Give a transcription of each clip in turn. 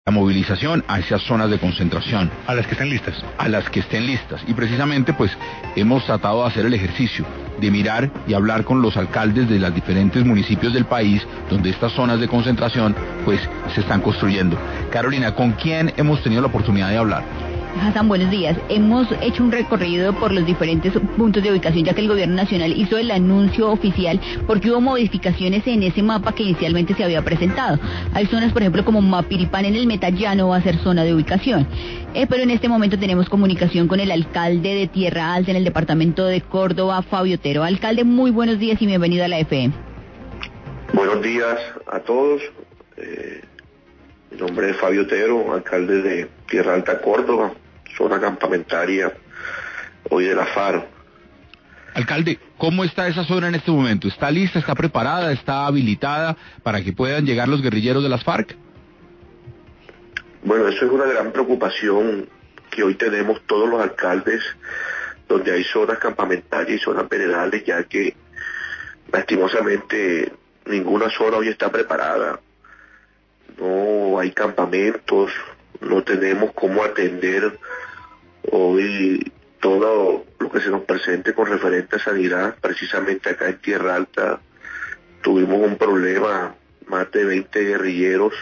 la movilización a esas zonas de concentración. A las que estén listas. A las que estén listas. Y precisamente pues hemos tratado de hacer el ejercicio de mirar y hablar con los alcaldes de los diferentes municipios del país donde estas zonas de concentración pues se están construyendo. Carolina, ¿con quién hemos tenido la oportunidad de hablar? Hassan, buenos días. Hemos hecho un recorrido por los diferentes puntos de ubicación, ya que el gobierno nacional hizo el anuncio oficial porque hubo modificaciones en ese mapa que inicialmente se había presentado. Hay zonas, por ejemplo, como Mapiripán en el Meta ya no va a ser zona de ubicación. Pero en este momento tenemos comunicación con el alcalde de Tierra Alta en el departamento de Córdoba, Fabio Otero. Alcalde, muy buenos días y bienvenido a la FM. Buenos días a todos. Mi nombre es Fabio Otero, alcalde de Tierra Alta, Córdoba, zona campamentaria hoy de la FARC. Alcalde, ¿cómo está esa zona en este momento? ¿Está lista, está preparada, está habilitada para que puedan llegar los guerrilleros de las FARC? Bueno, eso es una gran preocupación que hoy tenemos todos los alcaldes, donde hay zonas campamentarias y zonas veredales, ya que lastimosamente ninguna zona hoy está preparada. No hay campamentos, no tenemos cómo atender hoy todo lo que se nos presente con referente a sanidad. Precisamente acá en Tierra Alta tuvimos un problema, más de 20 guerrilleros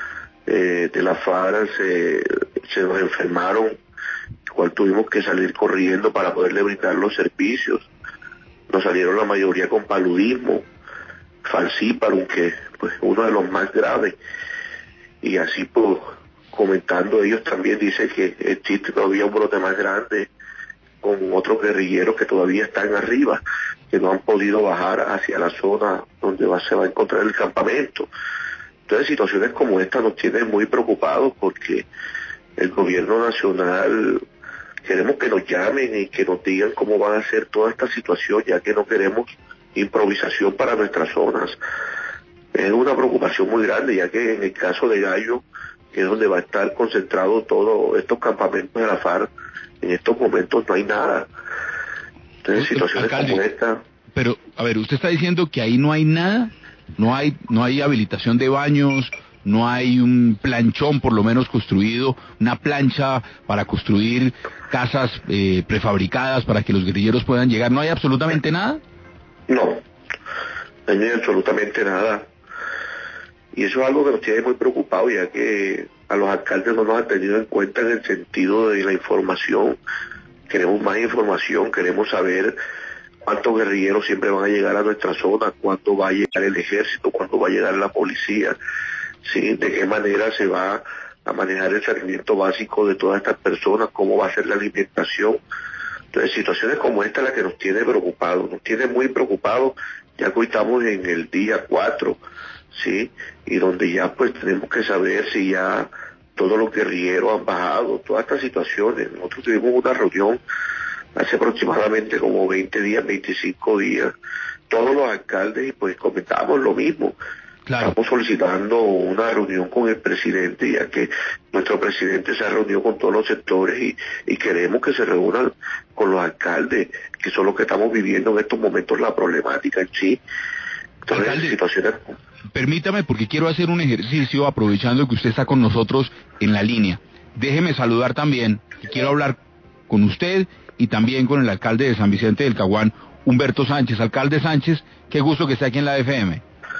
de la FARC se nos enfermaron, cual tuvimos que salir corriendo para poderle brindar los servicios. Nos salieron la mayoría con paludismo, falciparum, que pues uno de los más graves. Y así pues, comentando ellos también dice que existe todavía un brote más grande con otros guerrilleros que todavía están arriba, que no han podido bajar hacia la zona donde se va a encontrar el campamento. Entonces situaciones como esta nos tienen muy preocupados porque el gobierno nacional queremos que nos llamen y que nos digan cómo van a ser toda esta situación, ya que no queremos improvisación para nuestras zonas. Es una preocupación muy grande, ya que en el caso de Gallo, que es donde va a estar concentrado todos estos campamentos de la FARC, en estos momentos no hay nada. Entonces, situaciones alcalde, como esta... Pero, a ver, usted está diciendo que ahí no hay nada, no hay habilitación de baños, no hay un planchón por lo menos construido, una plancha para construir casas prefabricadas para que los guerrilleros puedan llegar, ¿no hay absolutamente nada? No hay absolutamente nada. Y eso es algo que nos tiene muy preocupados, ya que a los alcaldes no nos han tenido en cuenta en el sentido de la información. Queremos más información, queremos saber cuántos guerrilleros siempre van a llegar a nuestra zona, cuándo va a llegar el ejército, cuándo va a llegar la policía, ¿sí? De qué manera se va a manejar el saneamiento básico de todas estas personas, cómo va a ser la alimentación. Entonces, situaciones como esta es la que nos tiene preocupados, nos tiene muy preocupados, ya que hoy estamos en el día 4, ¿sí? Y donde ya pues tenemos que saber si ya todos los guerrilleros han bajado, todas estas situaciones. Nosotros tuvimos una reunión hace aproximadamente como 20 días, 25 días, todos los alcaldes, y pues comentábamos lo mismo. Claro. Estamos solicitando una reunión con el presidente, ya que nuestro presidente se ha reunido con todos los sectores y queremos que se reúnan con los alcaldes, que son los que estamos viviendo en estos momentos la problemática en sí. Entonces, alcalde, situaciones... Permítame, porque quiero hacer un ejercicio aprovechando que usted está con nosotros en la línea. Déjeme saludar también, que quiero hablar con usted y también con el alcalde de San Vicente del Caguán, Humberto Sánchez. Alcalde Sánchez, qué gusto que esté aquí en la FM.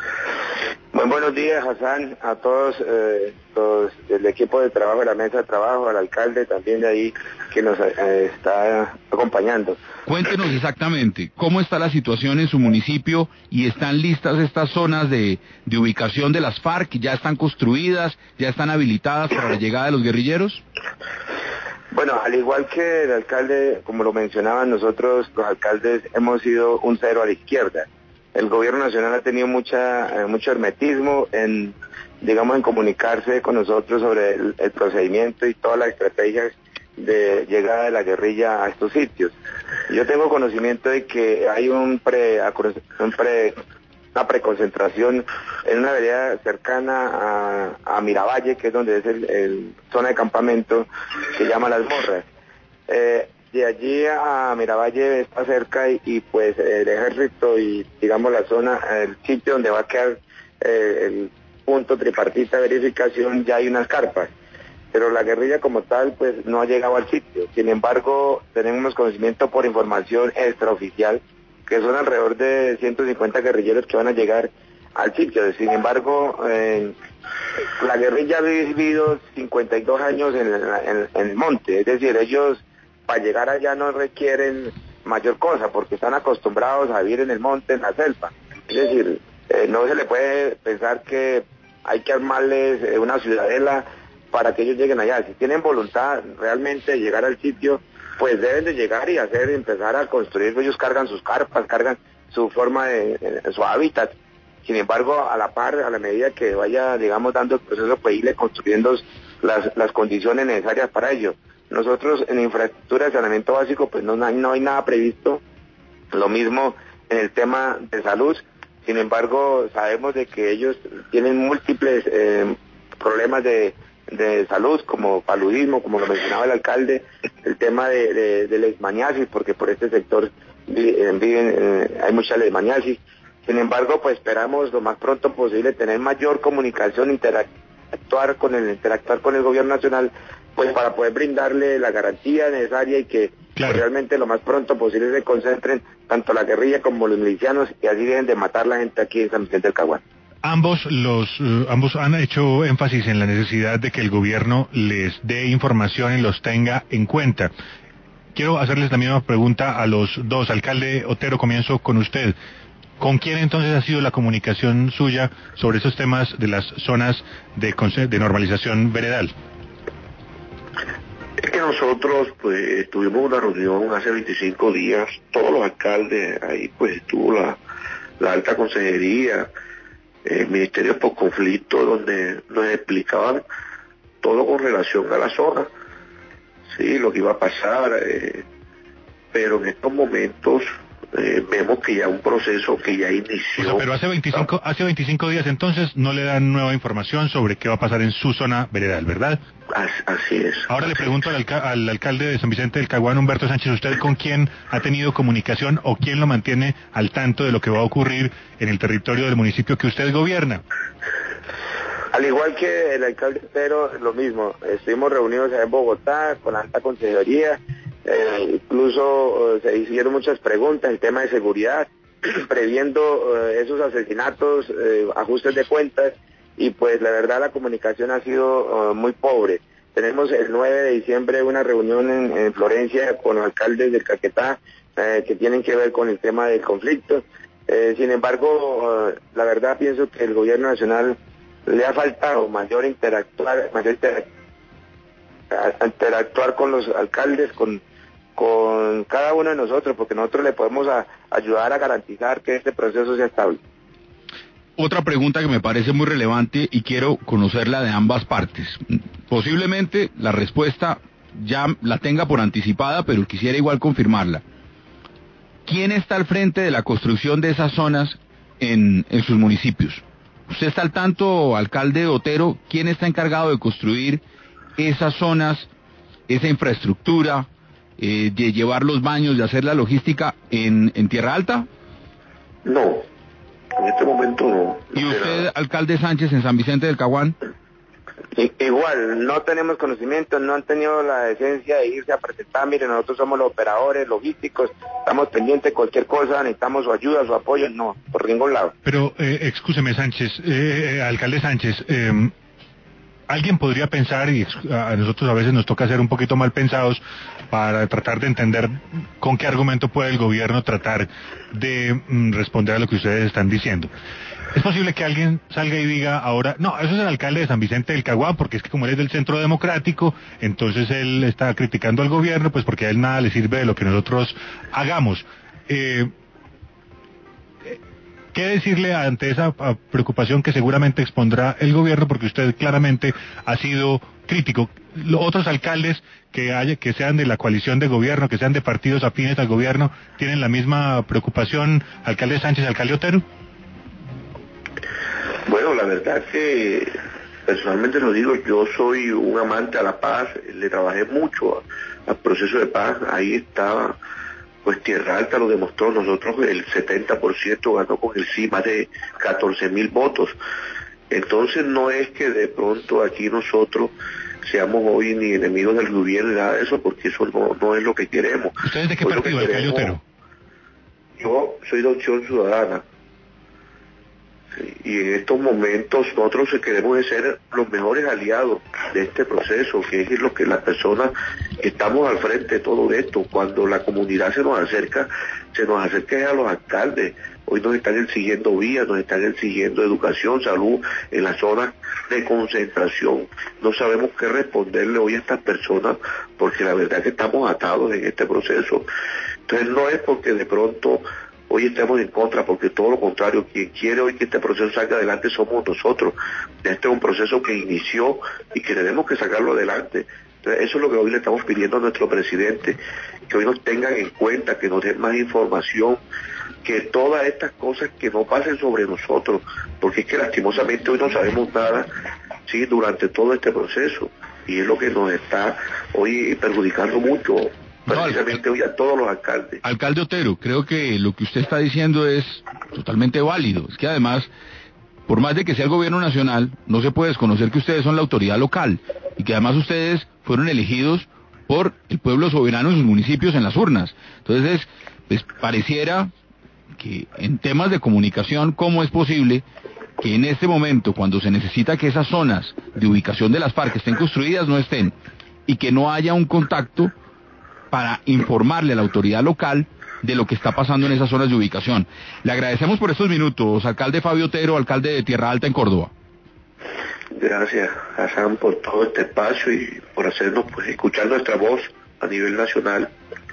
Muy buenos días, Hassan, a todos los del equipo de trabajo, de la mesa de trabajo, al alcalde también de ahí que nos está acompañando. Cuéntenos exactamente cómo está la situación en su municipio y están listas estas zonas de ubicación de las FARC, ya están construidas, ya están habilitadas para la llegada de los guerrilleros. Bueno, al igual que el alcalde, como lo mencionaban, nosotros los alcaldes hemos sido un cero a la izquierda. El gobierno nacional ha tenido mucho hermetismo en comunicarse con nosotros sobre el procedimiento y todas las estrategias de llegada de la guerrilla a estos sitios. Yo tengo conocimiento de que hay una preconcentración en una vereda cercana a Miravalle, que es donde es el zona de campamento, que se llama Las Morras. De allí a Miravalle está cerca y pues el ejército y digamos la zona, el sitio donde va a quedar punto tripartita de verificación ya hay unas carpas, pero la guerrilla como tal pues no ha llegado al sitio. Sin embargo, tenemos conocimiento por información extraoficial que son alrededor de 150 guerrilleros que van a llegar al sitio. Sin embargo, la guerrilla ha vivido 52 años en el monte, es decir, ellos para llegar allá no requieren mayor cosa porque están acostumbrados a vivir en el monte, en la selva. Es decir, no se le puede pensar que hay que armarles una ciudadela para que ellos lleguen allá. Si tienen voluntad realmente de llegar al sitio, pues deben de llegar y empezar a construir. Ellos cargan sus carpas, cargan su forma su hábitat. Sin embargo, a la par, a la medida que vaya, digamos, dando el proceso, pues irle construyendo las condiciones necesarias para ello. Nosotros en infraestructura de saneamiento básico, pues no hay nada previsto. Lo mismo en el tema de salud. Sin embargo, sabemos de que ellos tienen múltiples problemas de salud, como paludismo, como lo mencionaba el alcalde, el tema de leishmaniasis, porque por este sector hay mucha leishmaniasis. Sin embargo, pues esperamos lo más pronto posible tener mayor comunicación, interactuar con el gobierno nacional, pues para poder brindarle la garantía necesaria y que pues, realmente lo más pronto posible se concentren tanto la guerrilla como los milicianos y así dejen de matar la gente aquí en San Vicente del Caguán. Ambos han hecho énfasis en la necesidad de que el gobierno les dé información y los tenga en cuenta. Quiero hacerles la misma pregunta a los dos. Alcalde Otero, comienzo con usted. ¿Con quién entonces ha sido la comunicación suya sobre esos temas de las zonas de normalización veredal? Es que nosotros pues tuvimos una reunión hace 25 días, todos los alcaldes, ahí pues estuvo la alta consejería, el Ministerio por Conflicto, donde nos explicaban todo con relación a la zona, sí, lo que iba a pasar, pero en estos momentos vemos que ya un proceso que ya inició. O sea, pero hace 25 días entonces no le dan nueva información sobre qué va a pasar en su zona veredal, ¿verdad? Así es. Ahora le pregunto al alcalde de San Vicente del Caguán, Humberto Sánchez, ¿usted con quién ha tenido comunicación o quién lo mantiene al tanto de lo que va a ocurrir en el territorio del municipio que usted gobierna? Al igual que el alcalde Otero, lo mismo. Estuvimos reunidos en Bogotá con la alta consejería, incluso se hicieron muchas preguntas, el tema de seguridad, previendo esos asesinatos, ajustes de cuentas, y pues la verdad la comunicación ha sido muy pobre. Tenemos el 9 de diciembre una reunión en Florencia con los alcaldes del Caquetá que tienen que ver con el tema del conflicto. Sin embargo, la verdad pienso que el gobierno nacional le ha faltado mayor interactuar con los alcaldes, con cada uno de nosotros, porque nosotros le podemos ayudar a garantizar que este proceso sea estable. Otra pregunta que me parece muy relevante y quiero conocerla de ambas partes. Posiblemente la respuesta ya la tenga por anticipada, pero quisiera igual confirmarla. ¿Quién está al frente de la construcción de esas zonas en sus municipios? ¿Usted está al tanto, alcalde Otero? ¿Quién está encargado de construir esas zonas, esa infraestructura, de llevar los baños, de hacer la logística en Tierra Alta? No, en este momento no. ¿Y usted, alcalde Sánchez, en San Vicente del Caguán? Igual, no tenemos conocimiento, no han tenido la decencia de irse a presentar. Mire, nosotros somos los operadores logísticos, estamos pendientes de cualquier cosa, necesitamos su ayuda, su apoyo, no, por ningún lado. Pero, excúseme Sánchez, alcalde Sánchez, alguien podría pensar, y a nosotros a veces nos toca ser un poquito mal pensados para tratar de entender con qué argumento puede el gobierno tratar de responder a lo que ustedes están diciendo. Es posible que alguien salga y diga ahora, no, eso es el alcalde de San Vicente del Caguán, porque es que como él es del Centro Democrático, entonces él está criticando al gobierno, pues porque a él nada le sirve de lo que nosotros hagamos. ¿Qué decirle ante esa preocupación que seguramente expondrá el gobierno, porque usted claramente ha sido crítico? Los otros alcaldes que sean de la coalición de gobierno, que sean de partidos afines al gobierno, ¿tienen la misma preocupación, alcalde Sánchez, alcalde Otero? Bueno, la verdad que personalmente lo digo, yo soy un amante a la paz, le trabajé mucho al proceso de paz, ahí estaba, pues Tierra Alta lo demostró, nosotros el 70% ganó con el sí, más de 14.000 votos, Entonces no es que de pronto aquí nosotros seamos hoy ni enemigos del gobierno ni nada de eso, porque eso no es lo que queremos. ¿Ustedes de qué partido, alcalde Otero? Yo soy de Opción Ciudadana. Sí, y en estos momentos nosotros queremos ser los mejores aliados de este proceso, que es lo que las personas que estamos al frente de todo esto, cuando la comunidad se nos acerca a los alcaldes. Hoy nos están exigiendo vías, nos están exigiendo educación, salud en las zonas de concentración. No sabemos qué responderle hoy a estas personas, porque la verdad es que estamos atados en este proceso. Entonces no es porque de pronto hoy estemos en contra, porque todo lo contrario, quien quiere hoy que este proceso salga adelante somos nosotros. Este es un proceso que inició y que tenemos que sacarlo adelante. Entonces, eso es lo que hoy le estamos pidiendo a nuestro presidente, que hoy nos tengan en cuenta, que nos den más información, que todas estas cosas que no pasen sobre nosotros, porque es que lastimosamente hoy no sabemos nada, sí, durante todo este proceso, y es lo que nos está hoy perjudicando mucho, precisamente hoy a todos los alcaldes. Alcalde Otero, creo que lo que usted está diciendo es totalmente válido. Es que además, por más de que sea el gobierno nacional, no se puede desconocer que ustedes son la autoridad local y que además ustedes fueron elegidos por el pueblo soberano en sus municipios en las urnas. Entonces, pues pareciera que en temas de comunicación, ¿cómo es posible que en este momento, cuando se necesita que esas zonas de ubicación de las FARC estén construidas, no estén, y que no haya un contacto para informarle a la autoridad local de lo que está pasando en esas zonas de ubicación? Le agradecemos por estos minutos, alcalde Fabio Otero, alcalde de Tierra Alta en Córdoba. Gracias, Hassan, por todo este espacio y por hacernos pues escuchar nuestra voz a nivel nacional.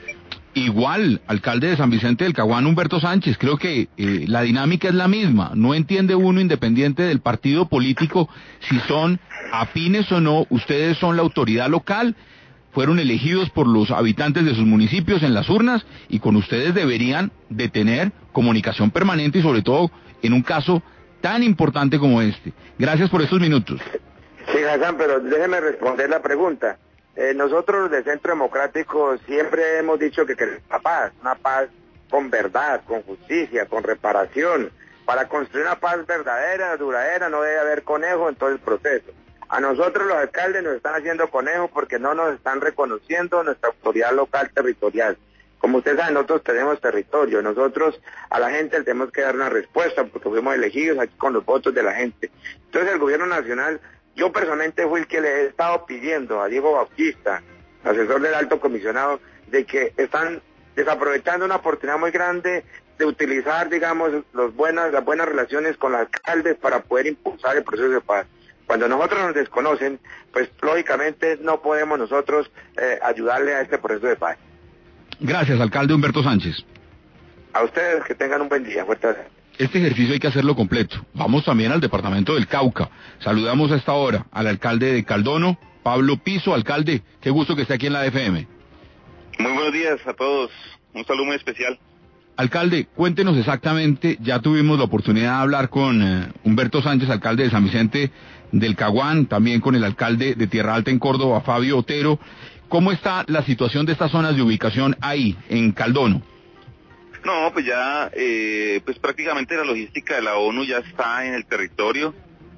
Igual, alcalde de San Vicente del Caguán, Humberto Sánchez, creo que la dinámica es la misma. No entiende uno, independiente del partido político, si son afines o no. Ustedes son la autoridad local, fueron elegidos por los habitantes de sus municipios en las urnas y con ustedes deberían de tener comunicación permanente y sobre todo en un caso tan importante como este. Gracias por estos minutos. Sí, Hassan, pero déjeme responder la pregunta. Nosotros de Centro Democrático siempre hemos dicho que queremos una paz con verdad, con justicia, con reparación. Para construir una paz verdadera, duradera, no debe haber conejo en todo el proceso. A nosotros los alcaldes nos están haciendo conejo porque no nos están reconociendo nuestra autoridad local territorial. Como ustedes saben, nosotros tenemos territorio, nosotros a la gente le tenemos que dar una respuesta porque fuimos elegidos aquí con los votos de la gente. Entonces el gobierno nacional, yo personalmente fui el que le he estado pidiendo a Diego Bautista, asesor del alto comisionado, de que están desaprovechando una oportunidad muy grande de utilizar, digamos, las buenas relaciones con los alcaldes para poder impulsar el proceso de paz. Cuando nosotros nos desconocen, pues lógicamente no podemos nosotros ayudarle a este proceso de paz. Gracias, alcalde Humberto Sánchez. A ustedes que tengan un buen día. Fuerte abrazo. Este ejercicio hay que hacerlo completo. Vamos también al departamento del Cauca. Saludamos a esta hora al alcalde de Caldono, Pablo Piso. Alcalde, qué gusto que esté aquí en la FM. Muy buenos días a todos. Un saludo muy especial. Alcalde, cuéntenos exactamente, ya tuvimos la oportunidad de hablar con Humberto Sánchez, alcalde de San Vicente del Caguán, también con el alcalde de Tierra Alta en Córdoba, Fabio Otero. ¿Cómo está la situación de estas zonas de ubicación ahí, en Caldono? No, pues ya, pues prácticamente la logística de la ONU ya está en el territorio.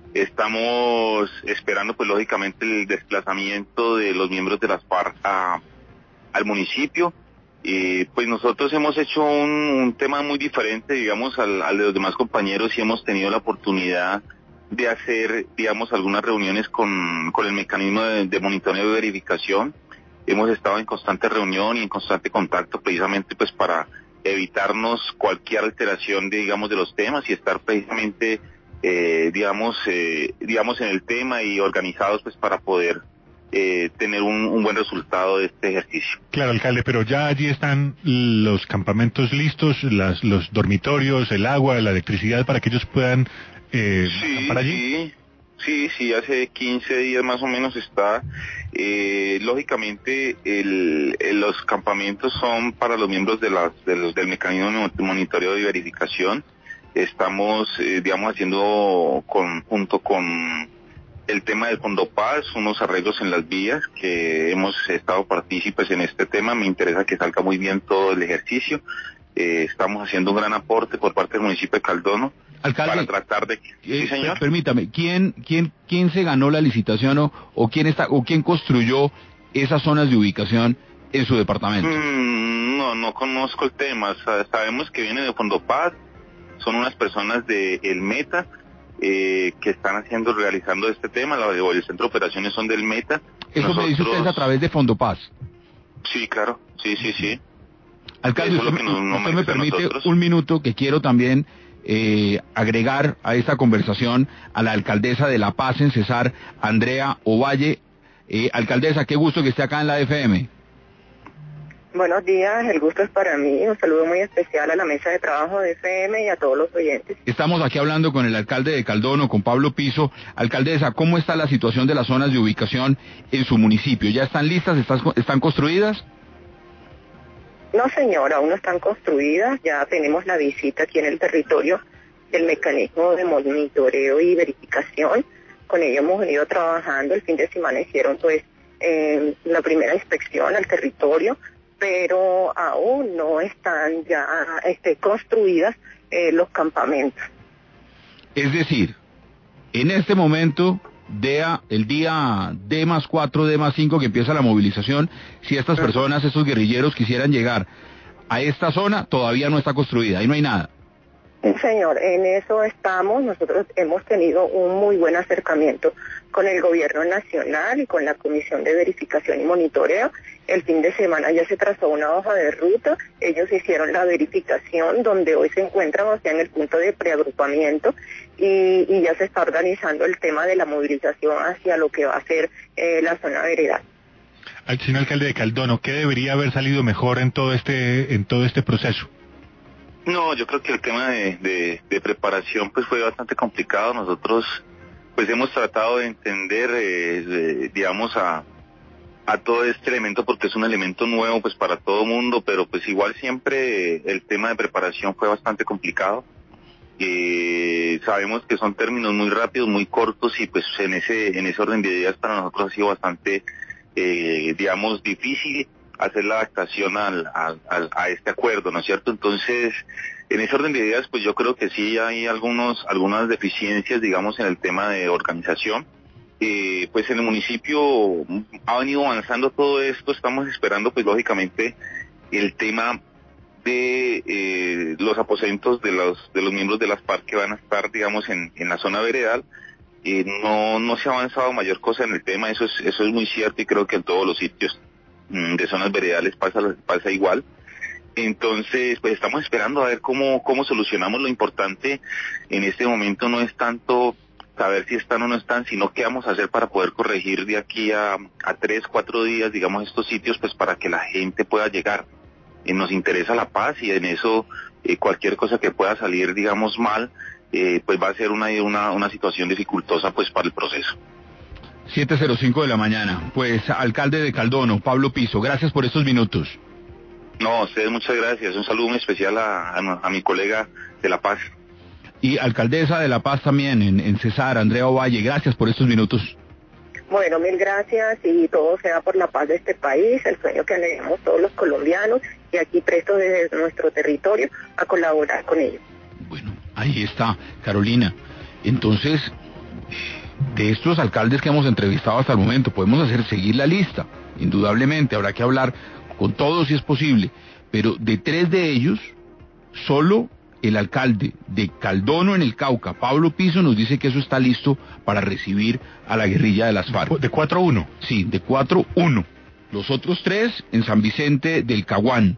Estamos esperando, pues lógicamente, el desplazamiento de los miembros de las FARC al municipio. Pues nosotros hemos hecho un tema muy diferente, digamos, al de los demás compañeros y hemos tenido la oportunidad de hacer, digamos, algunas reuniones con el mecanismo de monitoreo y verificación. Hemos estado en constante reunión y en constante contacto precisamente pues para evitarnos cualquier alteración de, digamos, de los temas y estar precisamente, digamos, en el tema y organizados pues para poder tener un buen resultado de este ejercicio. Claro, alcalde, pero ya allí están los campamentos listos, los dormitorios, el agua, la electricidad para que ellos puedan acampar allí. Sí, hace 15 días más o menos está. Lógicamente, los campamentos son para los miembros del mecanismo de monitoreo y verificación. Estamos, digamos, haciendo junto con el tema del Fondo Paz, unos arreglos en las vías, que hemos estado partícipes en este tema. Me interesa que salga muy bien todo el ejercicio. estamos haciendo un gran aporte por parte del municipio de Caldono. Alcalde, para tratar de... Sí, señor. Permítame, ¿quién se ganó la licitación o quién construyó esas zonas de ubicación en su departamento? No conozco el tema. Sabemos que viene de Fondopaz, son unas personas de El Meta que están realizando este tema, el centro de operaciones son del Meta. ¿Eso me dice usted a través de Fondopaz? Sí, claro, sí. Alcalde, usted me permite un minuto que quiero también agregar a esta conversación a la alcaldesa de La Paz en Cesar, Andrea Ovalle. Alcaldesa, qué gusto que esté acá en la FM. Buenos días, el gusto es para mí. Un saludo muy especial a la mesa de trabajo de FM y a todos los oyentes. Estamos aquí hablando con el alcalde de Caldono, con Pablo Piso. Alcaldesa, ¿cómo está la situación de las zonas de ubicación en su municipio? ¿Ya están listas? ¿Están construidas? No, señor, aún no están construidas. Ya tenemos la visita aquí en el territorio del mecanismo de monitoreo y verificación. Con ello hemos venido trabajando. El fin de semana hicieron la primera inspección al territorio, pero aún no están ya construidas los campamentos. Es decir, en este momento, el día D+4, D+5 que empieza la movilización, si estas personas, estos guerrilleros quisieran llegar a esta zona, todavía no está construida, ahí no hay nada. Sí, señor, en eso estamos. Nosotros hemos tenido un muy buen acercamiento con el gobierno nacional y con la Comisión de Verificación y Monitoreo. El fin de semana ya se trazó una hoja de ruta, ellos hicieron la verificación donde hoy se encuentran, o sea, en el punto de preagrupamiento, y ya se está organizando el tema de la movilización hacia lo que va a ser la zona veredal. Señor alcalde de Caldono, ¿qué debería haber salido mejor en todo este proceso? No, yo creo que el tema de preparación pues fue bastante complicado. Nosotros pues hemos tratado de entender, digamos, a todo este elemento porque es un elemento nuevo pues para todo el mundo, pero pues igual siempre el tema de preparación fue bastante complicado. Sabemos que son términos muy rápidos, muy cortos y pues en ese orden de ideas para nosotros ha sido bastante, digamos, difícil hacer la adaptación a este acuerdo, ¿no es cierto? Entonces, en ese orden de ideas, pues yo creo que sí hay algunas deficiencias, digamos, en el tema de organización. Pues en el municipio ha venido avanzando todo esto, estamos esperando, pues lógicamente, el tema de los aposentos de los miembros de las FARC que van a estar, digamos, en la zona veredal. No se ha avanzado mayor cosa en el tema, eso es muy cierto y creo que en todos los sitios de zonas veredales pasa igual. Entonces, pues estamos esperando a ver cómo solucionamos. Lo importante en este momento no es tanto saber si están o no están, sino qué vamos a hacer para poder corregir de aquí a 3-4 días, digamos, estos sitios, pues para que la gente pueda llegar. Nos interesa la paz y en eso cualquier cosa que pueda salir, digamos, mal, pues va a ser una situación dificultosa pues para el proceso. 7:05 de la mañana. Pues, alcalde de Caldono, Pablo Piso, gracias por estos minutos. No, a ustedes muchas gracias. Un saludo muy especial a mi colega de La Paz. Y alcaldesa de La Paz también, en Cesar, Andrea Ovalle, gracias por estos minutos. Bueno, mil gracias y todo sea por la paz de este país, el sueño que anhelamos todos los colombianos y aquí prestos desde nuestro territorio a colaborar con ellos. Bueno, ahí está, Carolina. Entonces, de estos alcaldes que hemos entrevistado hasta el momento, podemos seguir la lista. Indudablemente, habrá que hablar con todos si es posible, pero de 3 de ellos, solo el alcalde de Caldono en el Cauca, Pablo Piso, nos dice que eso está listo para recibir a la guerrilla de las FARC. ¿De 4-1? Sí, de 4-1. Los otros 3 en San Vicente del Caguán,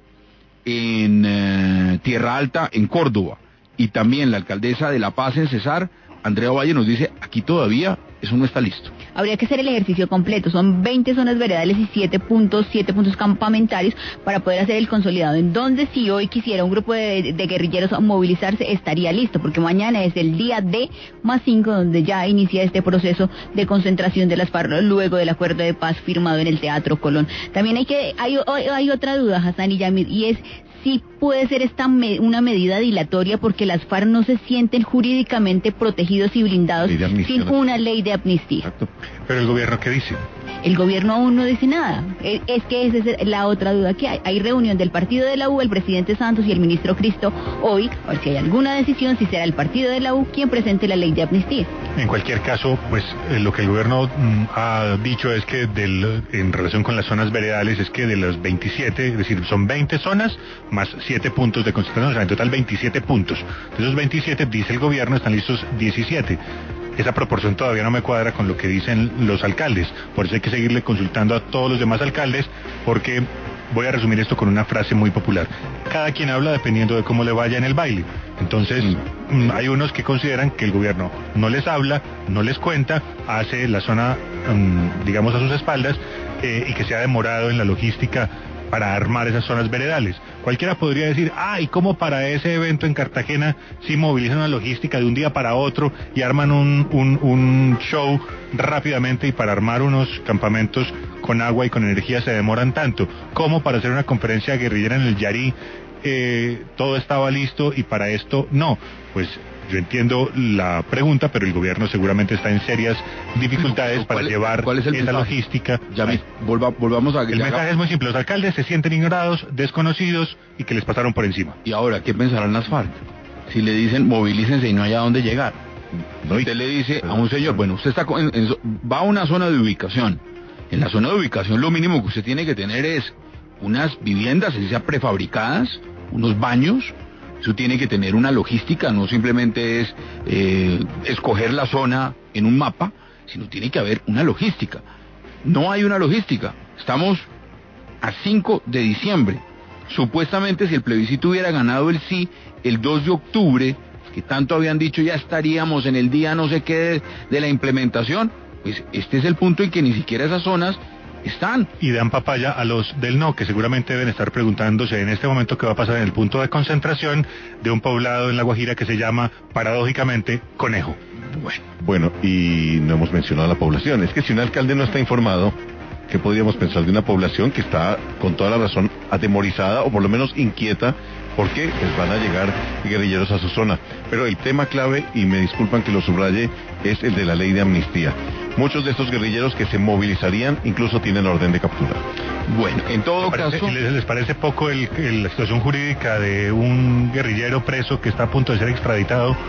en Tierra Alta, en Córdoba, y también la alcaldesa de La Paz en Cesar, Andrea Ovalle, nos dice, aquí todavía eso no está listo. Habría que hacer el ejercicio completo, son 20 zonas veredales y 7 puntos campamentarios para poder hacer el consolidado, en donde si hoy quisiera un grupo de guerrilleros movilizarse, estaría listo, porque mañana es el día D+5, donde ya inicia este proceso de concentración de las FARC, luego del acuerdo de paz firmado en el Teatro Colón. También hay otra duda, Hassan y Yamid, y es si puede ser una medida dilatoria porque las FARC no se sienten jurídicamente protegidos y blindados sin una ley de amnistía. Exacto. Pero el gobierno, ¿qué dice? El gobierno aún no dice nada. Es que esa es la otra duda que hay. Hay reunión del partido de la U, el presidente Santos y el ministro Cristo hoy, a ver si hay alguna decisión, si será el partido de la U quien presente la ley de amnistía. En cualquier caso, pues lo que el gobierno ha dicho es que en relación con las zonas veredales es que de los 27, es decir, son 20 zonas más 7 puntos de concentración, o sea, en total 27 puntos. De esos 27, dice el gobierno, están listos 17. Esa proporción todavía no me cuadra con lo que dicen los alcaldes, por eso hay que seguirle consultando a todos los demás alcaldes, porque voy a resumir esto con una frase muy popular: cada quien habla dependiendo de cómo le vaya en el baile. Entonces, hay unos que consideran que el gobierno no les habla, no les cuenta, hace la zona, digamos, a sus espaldas, y que se ha demorado en la logística para armar esas zonas veredales. Cualquiera podría decir, ¿y cómo para ese evento en Cartagena sí movilizan una logística de un día para otro y arman un show rápidamente, y para armar unos campamentos con agua y con energía se demoran tanto? ¿Cómo para hacer una conferencia guerrillera en el Yarí todo estaba listo y para esto no? Pues yo entiendo la pregunta, pero el gobierno seguramente está en serias dificultades para llevar esa logística. Volvamos a... El mensaje es muy simple: los alcaldes se sienten ignorados, desconocidos y que les pasaron por encima. Y ahora, ¿qué pensarán las FARC? Si le dicen movilícense y no hay a dónde llegar. Usted le dice a un señor, bueno, usted va a una zona de ubicación. En la zona de ubicación lo mínimo que usted tiene que tener es unas viviendas, así sea prefabricadas, unos baños. Eso tiene que tener una logística, no simplemente es escoger la zona en un mapa, sino tiene que haber una logística. No hay una logística. Estamos a 5 de diciembre. Supuestamente, si el plebiscito hubiera ganado el sí, el 2 de octubre, que tanto habían dicho, ya estaríamos en el día no sé qué de la implementación. Pues este es el punto en que ni siquiera esas zonas están. Y dan papaya a los del no, que seguramente deben estar preguntándose en este momento qué va a pasar en el punto de concentración de un poblado en La Guajira que se llama, paradójicamente, Conejo. Bueno, y no hemos mencionado a la población. Es que si un alcalde no está informado, ¿qué podríamos pensar de una población que está, con toda la razón, atemorizada o por lo menos inquieta porque pues van a llegar guerrilleros a su zona? Pero el tema clave, y me disculpan que lo subraye, es el de la ley de amnistía. Muchos de estos guerrilleros que se movilizarían incluso tienen orden de captura. Bueno, en todo caso... ¿Les parece poco la situación jurídica de un guerrillero preso que está a punto de ser extraditado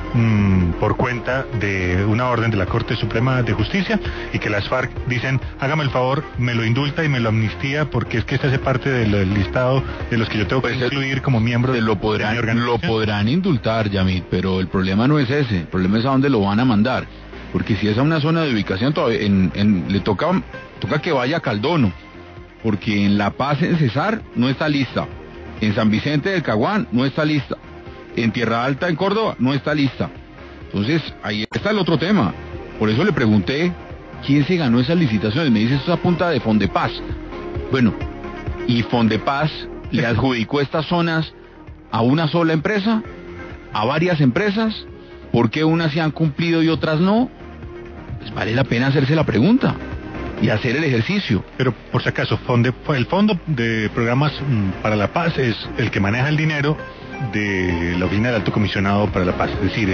por cuenta de una orden de la Corte Suprema de Justicia, y que las FARC dicen, hágame el favor, me lo indulta y me lo amnistía, porque es que este hace parte del listado de los que yo tengo que incluir como miembro de mi organización? Lo podrán indultar, Yamit, pero el problema no es ese, el problema es a dónde lo van a mandar, porque si es a una zona de ubicación, le toca que vaya a Caldono, porque en La Paz, en Cesar, no está lista, en San Vicente del Caguán no está lista, en Tierra Alta, en Córdoba, no está lista. Entonces, ahí está el otro tema. Por eso le pregunté, ¿quién se ganó esas licitaciones? Me dice, eso es a punta de Fondepaz. Bueno, ¿y Fondepaz le adjudicó estas zonas a una sola empresa? ¿A varias empresas? ¿Por qué unas se han cumplido y otras no? Pues vale la pena hacerse la pregunta y hacer el ejercicio. Pero por si acaso, el Fondo de Programas para la Paz es el que maneja el dinero de la Oficina del Alto Comisionado para la Paz. Es decir,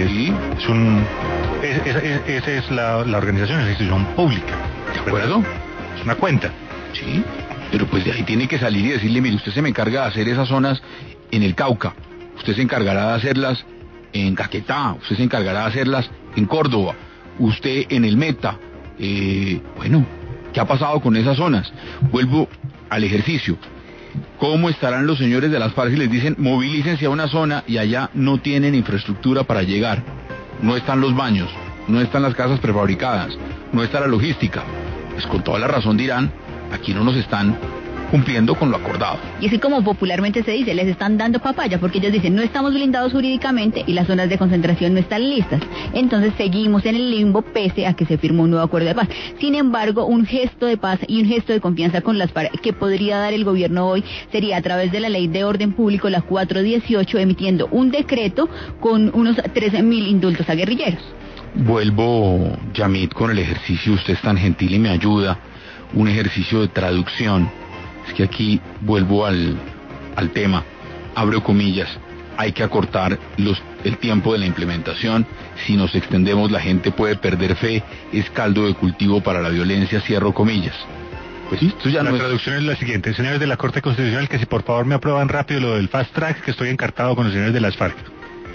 esa es la organización, es la institución pública. ¿De acuerdo? Es una cuenta. Sí, pero pues de ahí tiene que salir y decirle, mire, usted se me encarga de hacer esas zonas en el Cauca, usted se encargará de hacerlas en Caquetá, usted se encargará de hacerlas en Córdoba, usted en el Meta. Bueno, ¿qué ha pasado con esas zonas? Vuelvo al ejercicio. ¿Cómo estarán los señores de las FARC si les dicen movilícense a una zona y allá no tienen infraestructura para llegar? No están los baños, no están las casas prefabricadas, no está la logística. Pues con toda la razón dirán, aquí no nos están cumpliendo con lo acordado. Y así como popularmente se dice, les están dando papaya, porque ellos dicen, no estamos blindados jurídicamente y las zonas de concentración no están listas. Entonces seguimos en el limbo pese a que se firmó un nuevo acuerdo de paz. Sin embargo, un gesto de paz y un gesto de confianza con las FARC que podría dar el gobierno hoy sería a través de la Ley de Orden Público, la 418, emitiendo un decreto con unos 13.000 indultos a guerrilleros. Vuelvo, Yamit, con el ejercicio, usted es tan gentil y me ayuda, un ejercicio de traducción. Es que aquí vuelvo al tema, abro comillas. hay que acortar el tiempo de la implementación. Si nos extendemos, la gente puede perder fe, es caldo de cultivo para la violencia, cierro comillas. Pues sí, esto ya la no traducción es la siguiente: señores de la Corte Constitucional, que si por favor me aprueban rápido lo del fast track, que estoy encartado con los señores de las FARC.